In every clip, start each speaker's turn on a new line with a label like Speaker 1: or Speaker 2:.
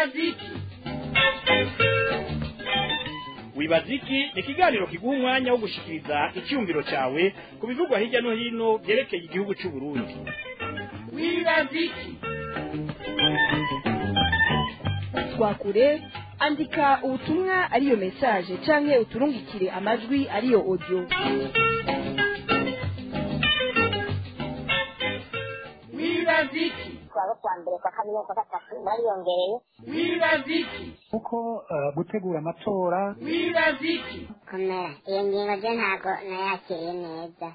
Speaker 1: Wibaziki ni ikiganiro kiguha umwanya wo gushikiriza icyumviro cyawe ku bivugwa hirya no hino byerekeye igihugu cy'u Burundi. Wibaziki
Speaker 2: twakure andika ubutumwa ariyo message canke uturungikire amajwi ariyo audio.
Speaker 1: Wibaziki
Speaker 3: kwa mbere kwa kabiri kwa gatatu bariyongereye.
Speaker 1: Wibaziki
Speaker 4: uko gutegura amatora.
Speaker 1: Wibaziki
Speaker 3: Komera iyo ngingo je ntago nayakiriye neza.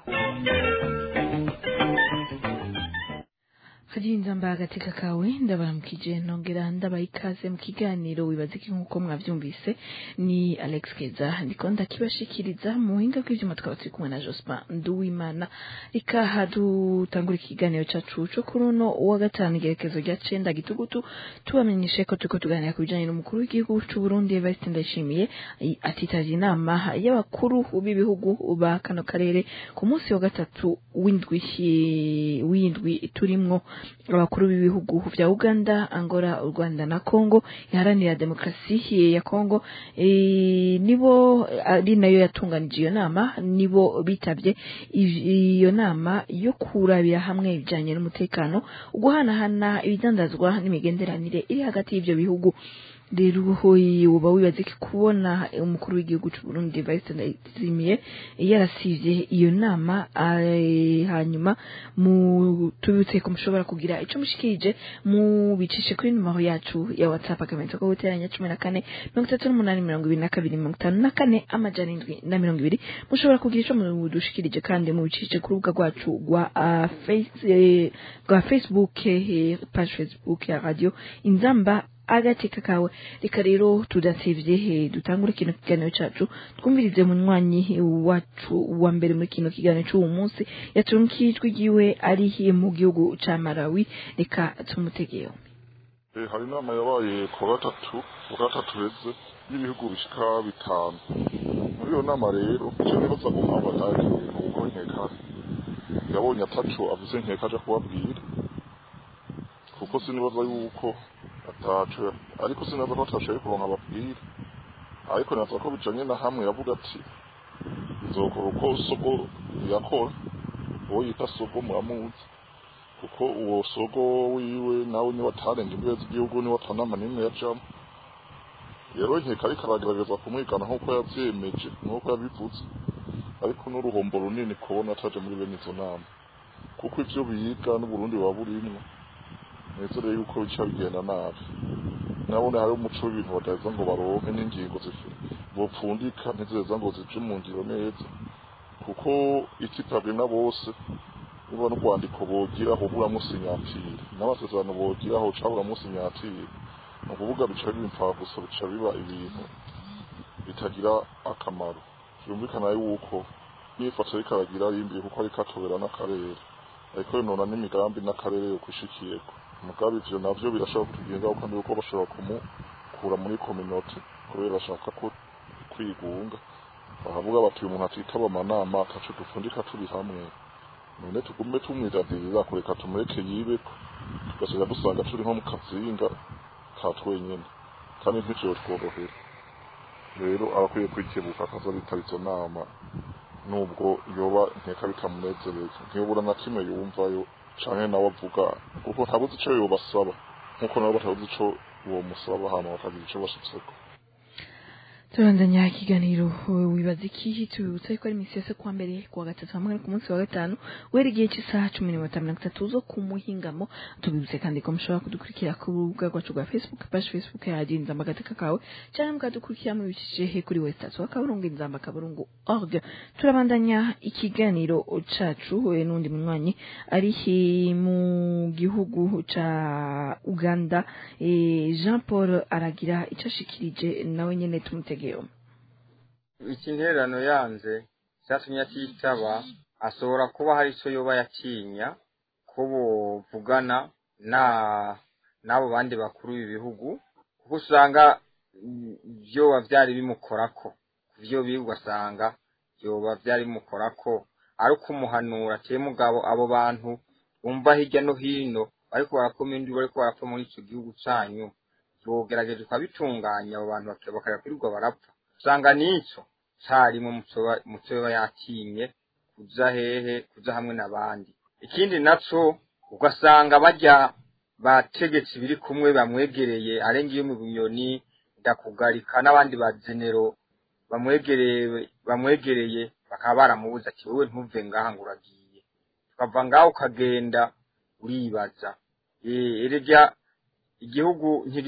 Speaker 5: Hajinza mbagatika kawe ndabaramukije nongera ndabaye ikaze mu kiganiro wibaziki nkuko mwavyumvise ni Alex Keza ndiko ndakibashikiriza mu hinga kw'ivyuma twaba turi kumwe na Jospin Nduwimana ikaha dutangura ikiganiro cacu cyo kuruno wa gatanu igerekezo rya 9 gitugutu tubamenyeshe ko tuko tuganira ku bijanye n'umukuru w'igihugu cy'u Burundi Evariste Ndayishimiye atitaje inama y'abakuru b'ibihugu ba kano karere ku munsi wa gatatu w'indwi turimwo abakuru b'ibihugu vya Uganda, Angola, u Rwanda na Congo iharanira demokrasi ya Congo nibo ari nayo yatunganije iyo nama, nibo bitavye iyo nama yo kurabira hamwe ibijanye n'umutekano uguhanahana ibidandazwa n'imigenderanire iri hagati y'ivyo bihugu. Rero uba wibaziki kubona umukuru w'igihugu cy'u Burundi Evariste Ndayishimiye yarasivye iyo nama hanyuma tubutse ko mushobora kugira ico mushikije mu bicishe kuri numero yacu ya WhatsApp akamenyetso ko guteranya 14 38 22 mushobora kugira ico mudushikirije kandi mu bicishe ku rubuga rwacu rwa Facebook page Facebook ya radio Inzamba agatika kawe. Reka rero tudasivye dutangure kino kiganiro cacu twumvirize munywanyi wacu wa mbere muri kino kiganiro cy'uwo munsi yatunkijwe giwe ari mu gihugu ca Malawi. Reka tumutegeyo.
Speaker 6: Hari inama yabaye ku gatatu heze y'ibihugu bishika 5. Muri iyo nama rero cyo nibaza ngo mpambatari nuko nkeka yabonye ataco avuze nkeka aje kubabwira kuko sinibaza yuko ataco ariko sinaza ko atashoboye kuronka ababwira, ariko naza ko bijanye na hamwe yavuga ati nzokora uko Sogo yakora, uwo yita Sogo muramuzi kuko uwo Sogo wiwe nawe ni watarenga imbibe z'igihugu ni watanama nimwe yajamo. Rero nkeka ariko aragerageza kumwigana nkuko yavyemeje nkuko yabivuze, ariko n'uruhombo runini kubona ataje muri bene izo nama kuko ivyo biga n'Uburundi waburimwe nezere yuko bica bigenda nabi. Nabone hari umuco w'ibintu badaza ngo baronke n'ingingo bopfundika ntizeza ngo zije mu ngiro neza kuko ikitabwe na bose niba no kwandiko bogira aho bura musinyatire n'abasezerano bogira aho cabura musinyatire no kuvuga bica bimfa gusa bica biba ibintu bitagira akamaro. Byumvikana yuko yifatse rikaragira yimbiye kuko ari katobera n'akarere ariko nona n'imigambi n'akarere yo kwishikiyeko mugabe ivyo navyo birashobora kutugenza uko ndi uko bashobora kumukura muri community kubera bashaka ko kwigunga bahavuga bati umuntu atitaba amanama atacu dufundika turi hamwe none tugume tumwidadiriza kureka tumureke yibeko tugasubira dusanga turi nko mu kazinga ka twenyene kandi ntacyo tworohera. Rero arakwiye kwikebuka akaza bitarizo nama nubwo yoba nkeka bitamunezereza ntiyobura na kimwe yumvayo canke nawe avuga kuko ntabuze ico yobasaba nkuko nabo batabuze ico uwo musaba hama bakagira ico bashitseko.
Speaker 5: Turandanya ikiganiro wibaziki tubutse ko ari imisi yose kwa mbere kwa gatatu hamwe ku munsi wa gatanu werigiye cy'isaha 10:33 zo kumuhingamo. Tubibutse kandi ko mushobora kudukurikira ku rubuga rwacu rwa Facebook page Facebook ya Inzamba Agateka kawe cyangwa mukadukurikira mu bicishe kuri website wakaburungu Inzamba kaburungu org. Turabandanya ikiganiro cacu n'undi munywanyi ari mu gihugu ca Uganda Jean Paul aragira icashikirije nawe nyene tumutege.
Speaker 7: Ikinterano yanze cyatumye atitaba ashobora kuba hari ico yoba yakinya ko bovugana n'abo bandi bakuru b'ibihugu kuko usanga byo byari bimukorako byo bigugasanga byo byari bimukorako ari kumuhanura cye mugabo abo bantu umva hirya no hino ariko barakomenda bariko barapfa muri ico gihugu cyanyu bogerageje ukabitunganya abo bantu bakayakurirwa barapfa usanga n'ico carimo muco yatinye kuja hehe kuja hamwe n'abandi ikindi naco ugasanga barya bategetse biri kumwe bamwegereye arengiye mu bunyoni ndakugarika n'abandi bazenero bamwegereye bakaba baramubuza ati wowe ntuve ngaha ngo uragiye tukava ngaho ukagenda uribaza erega igihugu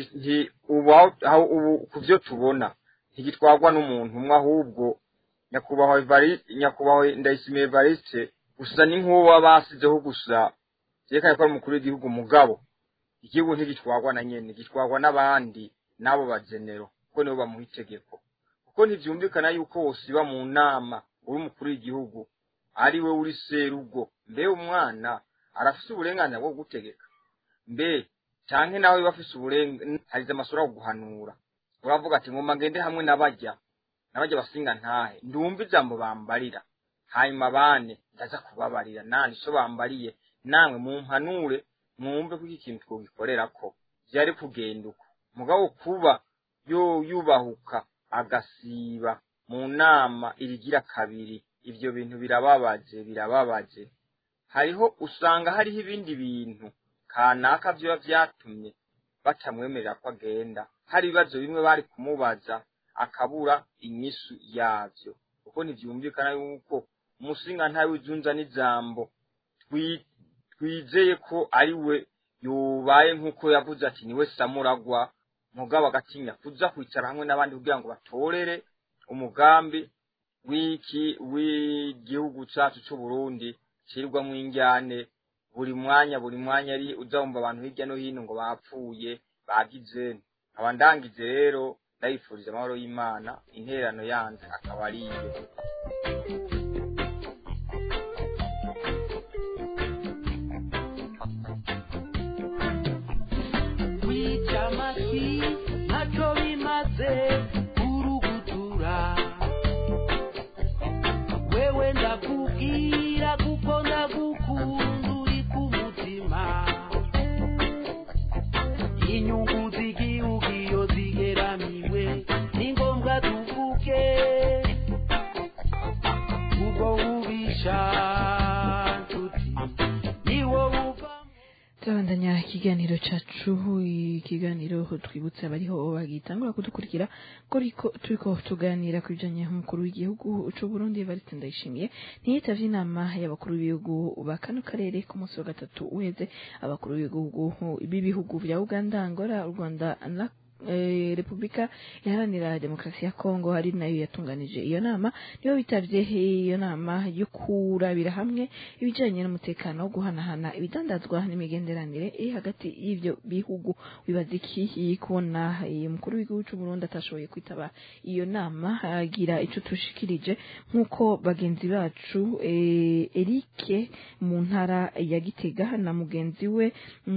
Speaker 7: ubu kuvyo tubona ntigitwagwa n'umuntu umwe ahubwo nyakubahwa Ndayishimiye Evariste gusa ni nk'uwo basizeho gusa yeka ko umukuru w'igihugu mugabo igihugu ntigitwagwa na nyene gitwagwa n'abandi nabo bagenero kuko nibo bamuha itegeko kuko ntivyumvikana yuko wosiba mu nama uri umukuru w'igihugu ari we uri serugo mbe umwana arafise uburenganzira bwo gutegeka mbe canke nawe bafise uburenganzira harize amasura yo guhanura uravuga ati ngoma ngende hamwe n'abajya basinga ntahe ndumva ijambo bambarira hanyuma bane ndaza kubabarira nani so bambariye namwe mumpanure mwumve ko ikintu twogikorera ko byari kugenda uko mugabo kuba yubahuka agasiba mu nama irigira kabiri ivyo bintu birababaje hariho usanga hariho ibindi bintu kanaka byo vyatumye batamwemerera ko agenda hari ibibazo bimwe bari kumubaza akabura inyisu yavyo kuko ntivyumvikana yuko umusinga ntawe ujunza n'ijambo twizeye ko ari we yubaye nk'uko yavuze ati niwe samuragwa mugabo agatinya kuza kwicara hamwe n'abandi kugira ngo batorere umugambi w'igihugu cyacu cy'u Burundi cirwa mu injyane buri mwanya ari uzumva abantu hirya no hino ngo bapfuye bagize abandangije rero ndayifuriza amahoro y'Imana interano yanze akaba ari iyo
Speaker 8: wicamaki ntacyo bimaze urugutura wewe ndakubwira kuko ndagukunda uri ku mutima inyungu z'igihugu iyo zigeramiwe ni ngombwa tuvuge ubwo ubisha nshuti niwo
Speaker 5: turabandanya ikiganiro cacu ikiganiro twibutse abariho bagitangura kudukurikira ko turiko tuganira ku bijanye n'umukuru w'igihugu c'u Burundi Evariste Ndayishimiye ntiyitavye inama y'abakuru b'ibihugu ba kano karere ku munsi wa gatatu uheze abakuru b'ibihugu vya Uganda Angola Rwanda na Republika Iharanira Demokarasi ya Kongo hari nayo yatunganije iyo nama niyo bitavye iyo nama yo kurabira hamwe ibijanye n'umutekano wo guhanahana ibidandazwa n'imigenderanire hagati y'ivyo bihugu wibaziki kubona umukuru w'igihugu c'u Burundi atashoboye kwitaba iyo nama agira ico tushikirije nkuko bagenzi bacu Eric mu ntara ya Gitega na mugenzi we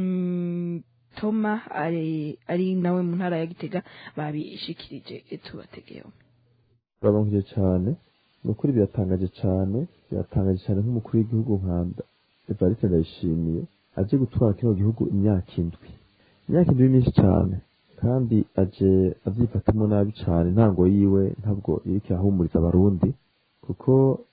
Speaker 5: Toma ari nawe mu ntara ya Gitega babishikirije tubategeho
Speaker 9: babangije cyane nukuri byatangaje cyane nk'umukuru w'igihugu nkanda Evariste Ndayishimiye aje gutwara kino gihugu imyaka indwi myinshi cyane kandi aje avyifatamo nabi cyane ntango yiwe ntabwo iriko ahumuriza abarundi kuko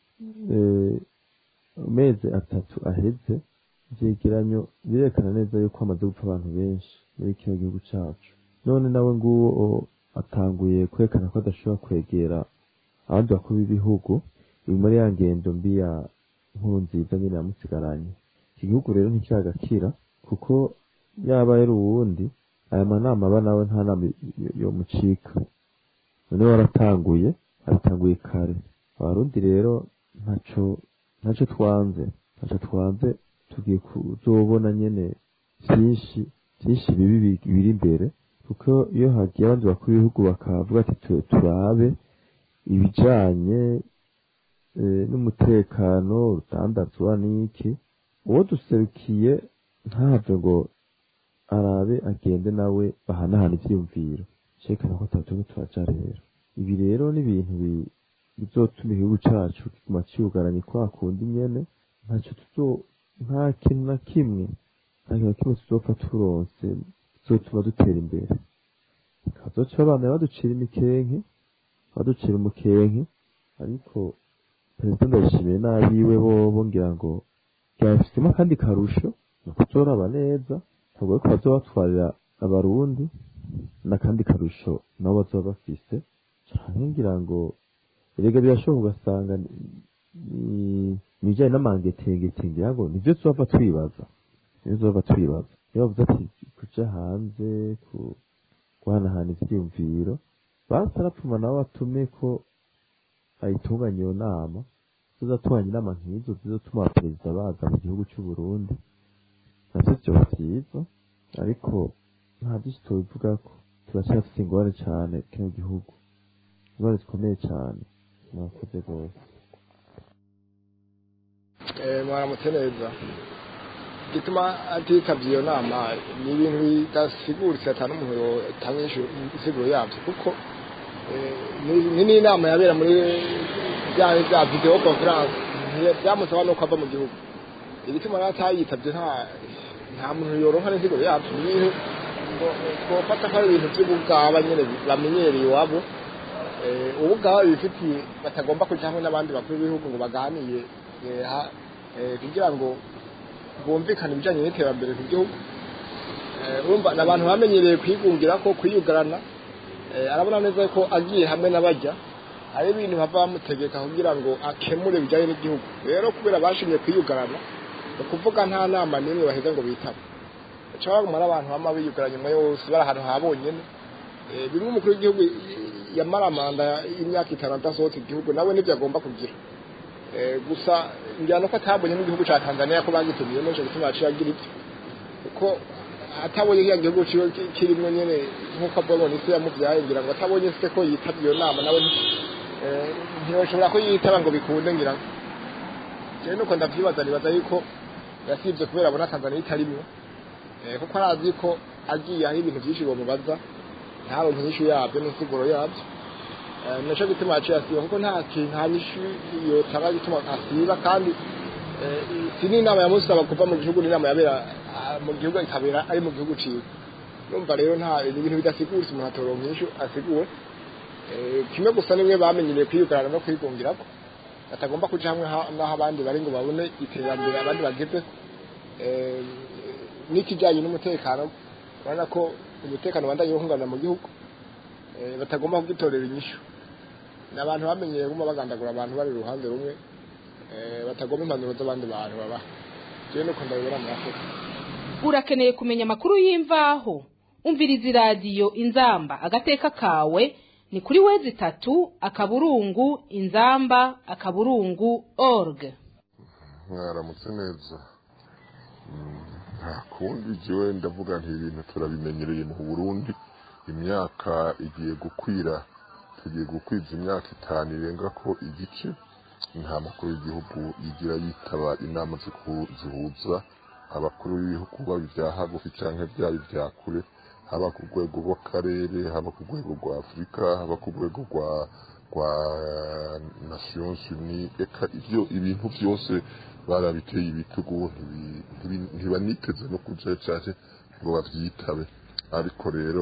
Speaker 9: meze atatu aheze vyegeranyo birekana neza yuko amaze gupfa abantu benshi muri kino gihugu cacu none nawe nguwo atanguye kwerekana ko adashobora kwegera abandi bakuru b'ibihugu ibi muri ya ngendo mbi ya nkuru nziza nyine yamusigaranye iki gihugu rero ntikiragakira kuko yaba yari uwundi aya manama aba nawe nta nama yomucika none waratanguye abitanguye kare abarundi rero ntaco twanze tugiye kuzobona nyene byinshi bibi biri imbere kuko iyo hagiye abandi bakuru b'ibihugu bakavuga ati turabe ibijanye n'umutekano rutandazwa n'iki uwo duserukiye ntave ngo arabe agende nawe bahanahana ivyiyumviro cerekana ko atatumwe turaja rero ibi rero ni ibintu bizotuma igihugu cacu kiguma ciyugaranye kwa kundi nyene nta kintu na kimwe tuzopfa turonse bizotuma dutera imbere bazoca babana baducira umukenke ariko perezida ndayishimiye n'abiwe bo ngira ngo byafisemo akandi karusho ni ukutoraba neza ntabwo ariko bazoba batwarira abarundi n'akandi karusho nabo bazoba bafise canke ngira ngo erega birashoboka ugasanga ibijyanye n'amangetengete ngira ngo nivyo tuzova twibaza iyo bavuze ati kuja hanze guhanahana ivyiyumviro basarapfuma nabo batume ko ayitunganya iyo nama tuzatunganya inama nk'izo zizotuma abaperezida baza mu gihugu cy'u Burundi navyo vyoba vyiza ariko nta byinshi tubivuga ko turacyafite ingorane cyane kino gihugu ingorane zikomeye cyane mwakoze rwose
Speaker 10: mwaramutse neza gituma atitabye iyo nama ni ibintu bidasiguritse atanu umuntu yotanga insiguro yabyo kuko ni n'inama yabera muri bya video conference byamusaba no kwava mu gihugu igituma atayitabye nta muntu yoronka n'insiguro yabyo ni ibintu twofata ko ari ibintu by'ubugaba nyine bamenyereye iwabo ubugaba bifitiye batagomba kuja hamwe n'abandi bakuru b'ibihugu ngo baganiye kugira ngo bumvikane ibijyanye n'iterambere ku gihugu urumva n'abantu bamenyereye kwigungira ko kwiyugarana arabona neza ko agiye hamwe n'abajya hari ibintu bava bamutegeka kugira ngo akemure ibijyanye n'igihugu rero kubera bashimye kwiyugarana ni ukuvuga nta nama n'imwe baheza ngo bitabe bashobora kumara abantu bama biyugaranye nyuma yose bari ahantu habonyene bimwe umukuru w'igihugu yamara manda y'imyaka 5 adasohotse igihugu nawe nibyo agomba kugira gusa njyana ko atabonye n'igihugu cya Tanzania ko bagitumiye no cyo gituma aciye agira ibyo kuko atabonye ya gihugu kirimo nyene nkuko abona isi yamuvyaye ngira ngo atabonye se ko yitabye iyo nama nawe ntiyoshobora ko yitaba ngo bikunde ngira cyane nuko ndavyibaza nibaza yuko yasivye kubera abona Tanzania itarimo kuko arazi ko agiye aho ibintu byinshi bomubaza ntawe nk'ishu yabyo n'insiguro yabyo naco gituma aciye asiba kuko nta nyishu yotaba gituma asiba kandi sini inama yamusaba kuva mu gihugu n'inama yabera mu gihugu ikabera ari mu gihugu ciwe numva rero nta ibintu bidasiguritse umuntu atoronka inyishu asiguwe kimwe gusa nimwe bamenyereye kwiyugarana no kwigungirako batagomba kuja hamwe naho abandi bari ngo babone iterambere abandi bageze n'ikijyanye n'umutekano urabona ko umutekano bandanye uhungabana mu gihugu batagomba kugitorera inyishu n'abantu bamenyereye guma bagandagura abantu bari ruhande rumwe batagomba impanuro z'abandi bantu baba je nuko ndabibona mu Afrika.
Speaker 11: Urakeneye kumenya amakuru y'imvaho umviriza radio Inzamba agateka kawe ni kuri wezi 3 akaburungu inzamba akaburungu.org.
Speaker 6: Mwaramutse neza nta kundi jewe ndavuga nti ibintu turabimenyereye mu Burundi imyaka igiye gukwira tugiye gukwiza imyaka 5 irenga ko igice nta makuru y'igihugu yigira yitaba inama zihuza abakuru b'ibihugu babivyaha gufi canke byari byakure haba ku rwego rw'akarere haba ku rwego rwa Afrika haba ku rwego rwa Nations Unies eka ivyo ibintu byose barabiteye ibitugu ntibaniteze no kuja cyane ngo bavyitabe ariko rero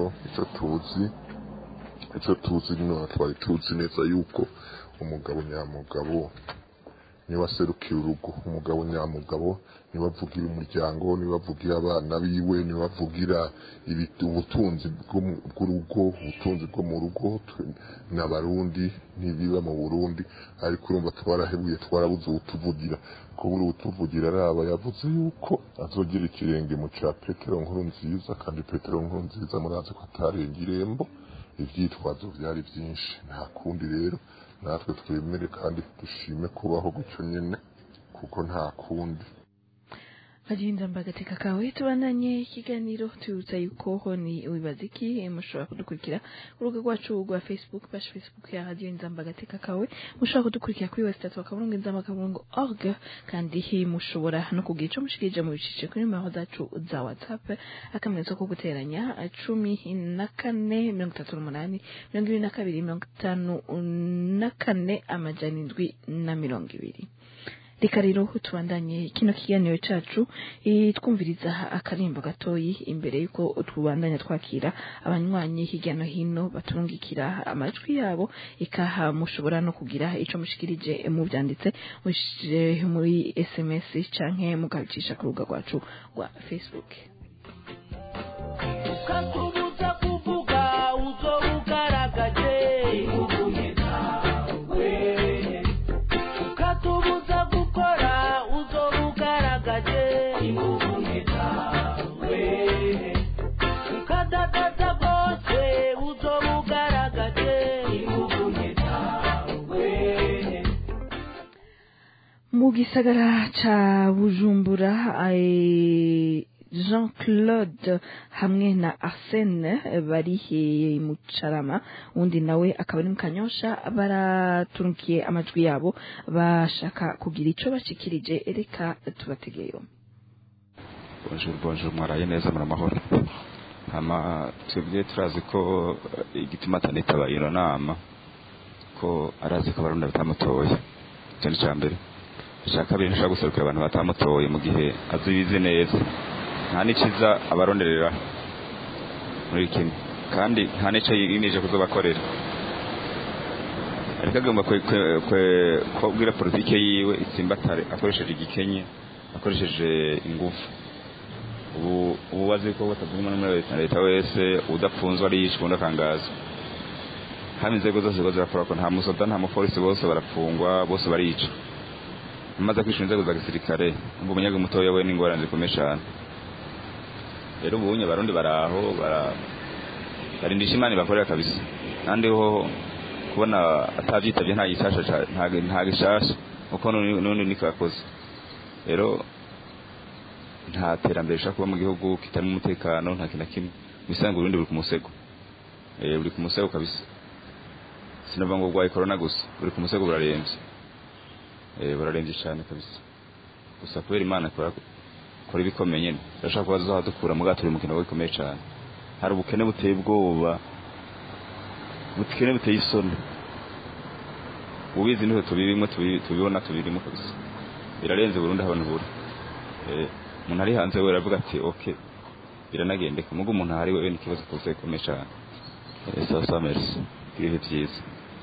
Speaker 6: ico tuzi no twari tuzi neza yuko umugabo nyamugabo niwe aserukira urugo umugabo nyamugabo niwe avugira umuryango niwe avugira abana biwe niwe avugira ubutunzi bw'urugo ubutunzi bwo mu rugo n'abarundi ntibiba mu Burundi ariko urumva twarahebuye twarabuze utuvugira kubura utuvugira araba yavuze yuko azogira ikirenge mu ca Petero Nkurunziza kandi Petero Nkurunziza murazi ko atarenga irembo ivyitwazo byari byinshi nta kundi rero natwe twemere kandi dushime kubaho gutyo nyene kuko nta kundi
Speaker 5: Agenda mbagateka kawe tubananye ikiganiro tuza yuko ni wibaziki mushobora kudukurikira urugo rwacu rwa Facebook page Facebook ya Radio Inzamba gateka kawe mushobora kudukurikira kuri website wakaburungu inzamba.org kandi mushobora no kugira ico mushikije mu bicice kuri maho zacu za WhatsApp akamenyetso ko guteranya 14 38 22 54 amajana 720 reka rero tubandanye kino kiganiro cacu twumviriza akarimbo gatoyi imbere yuko tubandanya twakira abanywanyi hirya no hino baturungikira amajwi yabo ikaha mushobora no kugira ico mushikirije mu byanditse mushije muri SMS canke mugacisha ku rubuga rwacu rwa Facebook.
Speaker 8: Ukatubuza kuvuga uzobugaragaje ukatubuza gukora uzobugaragaje ukadadaza bose uzobugaragaje
Speaker 5: mu gisagara ca Bujumbura Jean-Claude hamwe na Arsène bari mu Carama undi nawe akaba ari mu Kanyosha baraturunkiye amajwi yabo bashaka kugira ico bashikirije reka tubategeyo.
Speaker 12: Bonjour mwaraye neza muramahoro hama twebwe turazi ko igituma atanitaba iyo nama ko arazi ko abarundi batamutoye cyane cyambere shaka bintu shaka guserukira abantu batamutoye mu gihe azibize neza nta niciza abaronderera muri kimwe kandi nta nico yiginije kuzobakorera ariko agomba kubwira politike yiwe itsimbatare akoresheje igikenye akoresheje ingufu ubu wazi ko batavuma muri leta wese udapfunzwe ari yishwe ndakangaza hamwe inzego zose zirakora ko nta musoda nta mupolisi bose barafungwa bose barica amaze kwishura inzego za gisirikare ngo umunyaga mutoya we n'ingorane zikomeye cyane rero ubunye barundi baraho barindisha imana bakorera kabisa nandi ho kubona atavyitabye nta gishasha nta gishasha uko none nikakoze rero nta terambere shaka kuba mu gihugu kitari umutekano nta kintu kimwe bisanga urundi buri ku musego buri ku musego kabisa sinova ngo gwaye corona gusa buri ku musego burarembye cyane kabisa gusa kubera imana kora ibikomeye nyene ndashaka kubaza dukura mu gato mukino wikomeye cyane hari ubukene buteye ubwoba buteye isoni ubizi niho tubibona tubirimo kabisa birarenze Burundi abantu buri umuntu ari hanze we aravuga ati okay biranagendeka mugo umuntu hari we n'ikibazo kuzekomeye cyane sasa merci ibihe byiza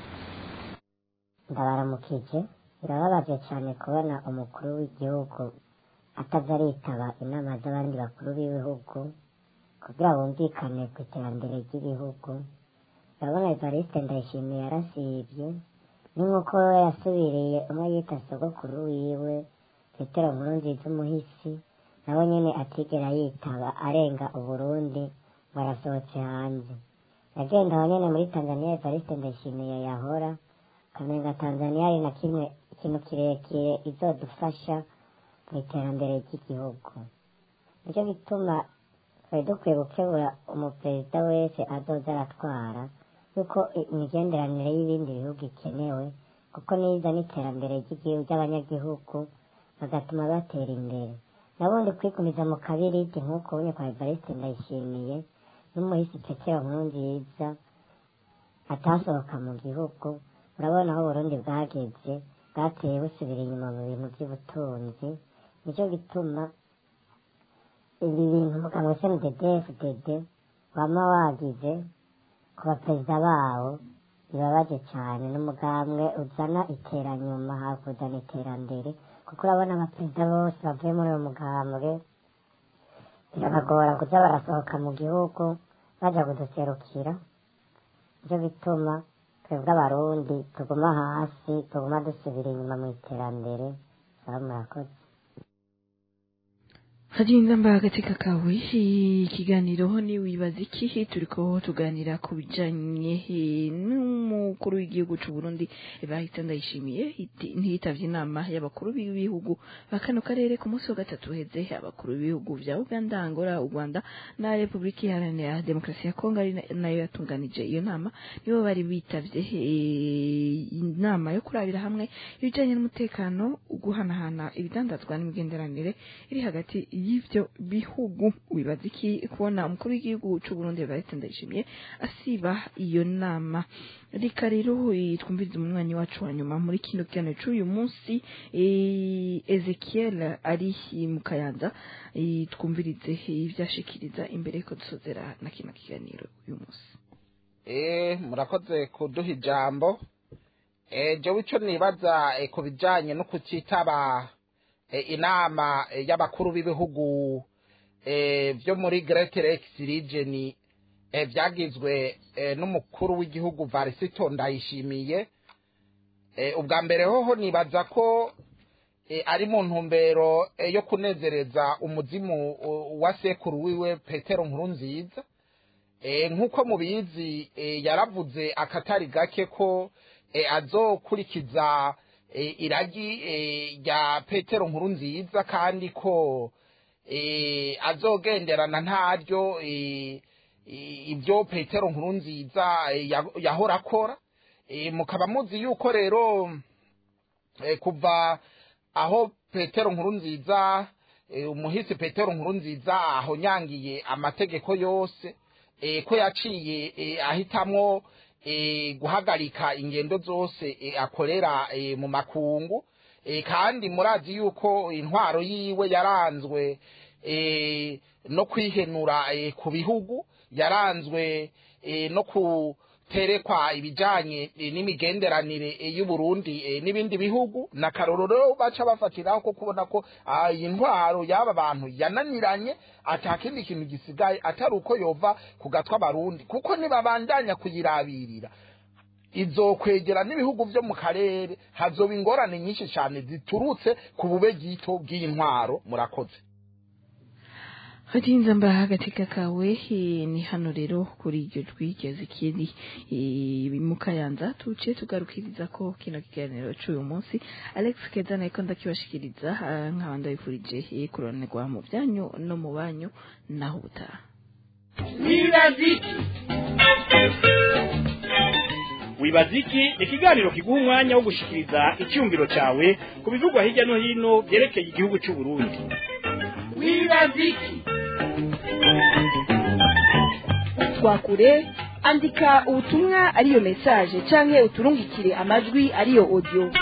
Speaker 3: ndabaramukije birababaje cyane kubona umukuru w'igihugu ataza aritaba inama z'abandi bakuru b'ibihugu kugira bumvikane ku iterambere ry'ibihugu urabona Evariste Ndayishimiye yarasivye ni nk'uko yasubiriye umwe yita sogokuru wiwe Petero Nkurunziza umuhisi nawe nyene atigera yitaba arenga Uburundi barasohotse hanze yagenda aho nyene muri Tanzania Evariste Ndayishimiye yahora kamenga Tanzania ari na kimwe ikintu kirekire izodufasha mu iterambere ry'igihugu nicyo gituma twari dukwiye gukebura umuperezida wese azoza aratwara yuko imigenderanire y'ibindi bihugu ikenewe kuko niza n'iterambere ry'igihugu ry'abanyagihugu bagatuma batera imbere nabundi kwikumiza mu kabiriti nk'uko ubonye kwa Evariste Ndayishimiye n'umuhisi Petero Nkurunziza atasohoka mu gihugu urabona aho Burundi bwageze bwateye busubira inyuma mu bintu by'ubutunzi nicyo gituma ibi bintu umugabo CNDD-FDD wama wagize ku baperezida bawo bibabaje cyane n'umugambwe uzana iteranyuma hakuzana iterambere kuko urabona abaperezida bose bavuye muri uwo mugambwe birabagora kuza barasohoka mu gihugu baja kuduserukira nicyo gituma twebwe abarundi tuguma hasi tuguma dusubira inyuma mu iterambere murakoze
Speaker 5: Hajinda mbagatika kawe ikiganiro ni wibaza iki turiko tuganira ku bijanye n'umukuru w'igihugu cy'u Burundi Evariste Ndayishimiye ntiyitavye inama y'abakuru b'ibihugu bakano karere ku munsi wa gatatu heze abakuru b'ibihugu vya Uganda Angola u Rwanda na Republika Iharanira Demokarasi ya Kongo nayo yatunganije iyo nama nibo bari bitavye inama yo kurabira hamwe ibijanye n'umutekano guhanahana ibidandazwa n'imigenderanire iri hagati y'ivyo bihugu. Wibaza iki kubona umukuru w'igihugu c'u Burundi Evariste Ndayishimiye asiba iyo nama? Reka rero twumvirize umunywanyi wacu wa nyuma muri kino kiganiro c'uyu munsi, Ezekiel ari mu Kayanza, twumvirize ivyashikiriza imbere yuko dusozera na kino kiganiro uyu munsi.
Speaker 13: Murakoze kuduha ijambo. Jewe ico nibaza ku bijanye no kutitaba inama y'abakuru b'ibihugu byo muri Great Lakes Region vyagizwe n'umukuru w'igihugu Varisito Ndayishimiye. Ubwa mbere hoho nibaza ko ari mu ntumbero yo kunezereza umuzimu wa sekuru wiwe Petero Nkurunziza. Nk'uko mubizi yaravuze akatari gake ko azokurikiza iragi rya Petero Nkurunziza kandi ko azogenderana ntaryo ibyo Petero Nkurunziza yahora akora. Mukaba muzi yuko rero kuva aho Petero Nkurunziza umuhisi Petero Nkurunziza aho nyangiye amategeko yose, ko yaciye ahitamwo guhagarika ingendo zose akorera mu makungu. Kandi murazi yuko intwaro yiwe yaranzwe no kwihenura ku bihugu, yaranzwe no kuterekwa ibijanye n'imigenderanire y'u Burundi n'ibindi bihugu. Na karorero baca bafatiraho ko kubona ko iyi ntwaro y'aba bantu yananiranye, atakindi kintu gisigaye atari uko yova ku gatwa Barundi, kuko nibabandanya kuyirabirira izokwegera n'ibihugu vyo mu karere, hazoba ingorane nyinshi cyane ziturutse ku bube gito bw'intwaro. Murakoze.
Speaker 5: Hatinza mba hagatika kawe ni hano rero kuri iryo twigeze kindi mu Kayanza tuce tugarukiriza ko kino kiganiro cy'uyu munsi. Alex Keza nako ndakibashikiriza nk'abandi bifurije kuronerwa mu byanyu no mu banyu naho ubutaha.
Speaker 1: Wibaziki ni ikiganiro kiguha umwanya wo gushikiriza icyumviro cyawe ku bivugwa hirya no hino byerekeye igihugu cy'u Burundi. Wibaziki
Speaker 2: twakure, andika ubutumwa ariyo message canke uturungikire amajwi ariyo audio.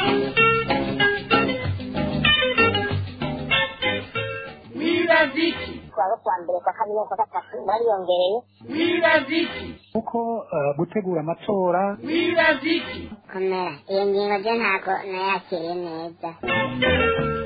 Speaker 1: Wibaziki
Speaker 3: kwa mbere kwa kabiri kwa gatatu bariyongereye.
Speaker 1: Wibaziki
Speaker 4: uko gutegura amatora.
Speaker 1: Wibaziki
Speaker 3: komera iyo ngingo je ntago nayakiriye neza.